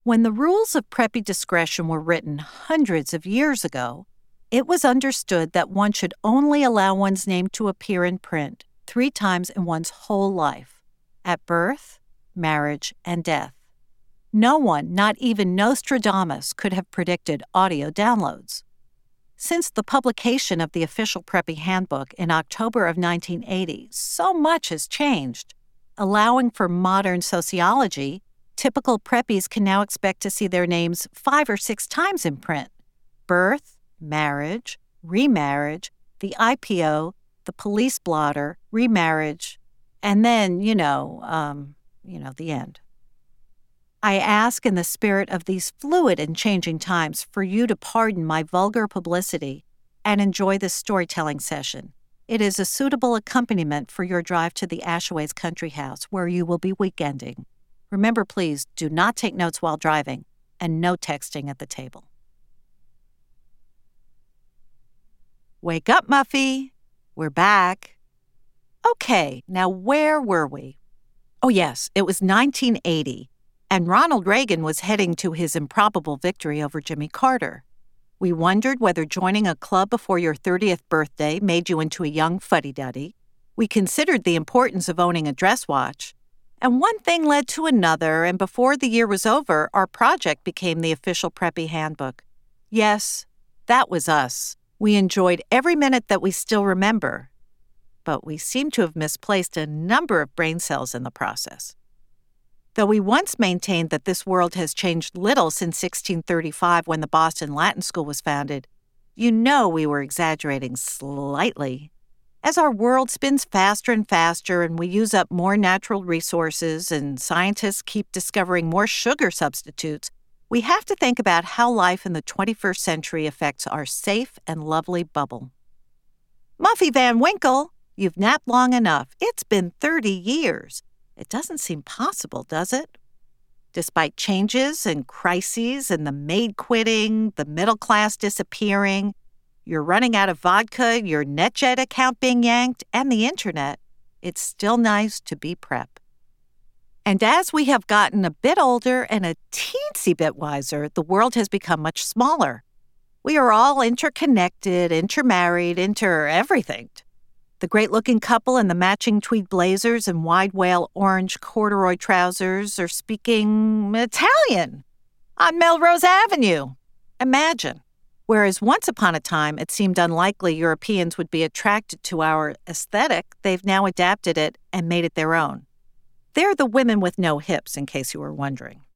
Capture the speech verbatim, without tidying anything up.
When the rules of preppy discretion were written hundreds of years ago, it was understood that one should only allow one's name to appear in print three times in one's whole life: at birth, marriage, and death. No one, not even Nostradamus, could have predicted audio downloads. Since the publication of the official Preppy Handbook in October of nineteen eighty, so much has changed. Allowing for modern sociology, typical preppies can now expect to see their names five or six times in print: birth, marriage, remarriage, the I P O, the police blotter, remarriage, and then, you know, um, you know, the end. I ask in the spirit of these fluid and changing times for you to pardon my vulgar publicity and enjoy this storytelling session. It is a suitable accompaniment for your drive to the Ashaways Country House, where you will be weekending. Remember, please, do not take notes while driving, and no texting at the table. Wake up, Muffy. We're back. Okay, now where were we? Oh yes, it was nineteen eighty, and Ronald Reagan was heading to his improbable victory over Jimmy Carter. We wondered whether joining a club before your thirtieth birthday made you into a young fuddy-duddy. We considered the importance of owning a dress watch. And one thing led to another, and before the year was over, our project became the official Preppy Handbook. Yes, that was us. We enjoyed every minute that we still remember. But we seem to have misplaced a number of brain cells in the process. Though we once maintained that this world has changed little since sixteen thirty-five when the Boston Latin School was founded, you know we were exaggerating slightly. As our world spins faster and faster and we use up more natural resources and scientists keep discovering more sugar substitutes, we have to think about how life in the twenty-first century affects our safe and lovely bubble. Muffy Van Winkle, you've napped long enough. It's been thirty years. It doesn't seem possible, does it? Despite changes and crises and the maid quitting, the middle class disappearing, you're running out of vodka, your NetJet account being yanked, and the internet, it's still nice to be prep. And as we have gotten a bit older and a teensy bit wiser, the world has become much smaller. We are all interconnected, intermarried, inter-everything. The great-looking couple in the matching tweed blazers and wide whale orange corduroy trousers are speaking Italian on Melrose Avenue. Imagine. Whereas once upon a time it seemed unlikely Europeans would be attracted to our aesthetic, they've now adapted it and made it their own. They're the women with no hips, in case you were wondering.